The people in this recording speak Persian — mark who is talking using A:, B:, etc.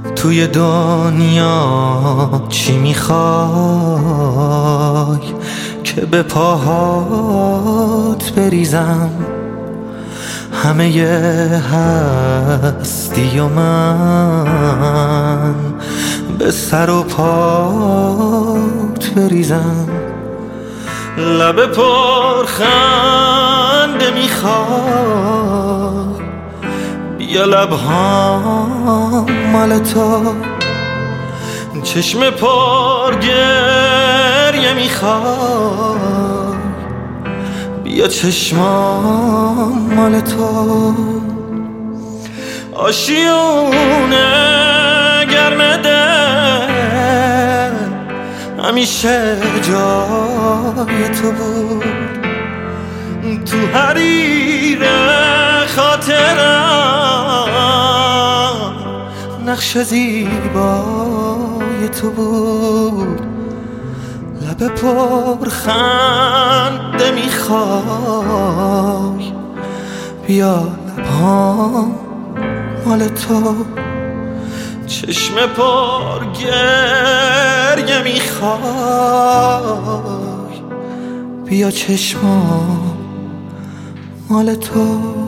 A: توی دنیا چی میخوای که به پاهات بریزم؟ همه ی هستی و من به سر و پات بریزم. لب پرخنده میخوای، بیا لبهام مال تو. چشم پر گریه میخوای، بیا چشمام مال تو. آشیونه گرم دل همیشه جای تو بود، تو حریر خاطرم نقش زیبای تو بود. لب پرخنده میخوای، بیا لبهام مال تو. چشم پر گریه میخوای، بیا چشمام مال تو.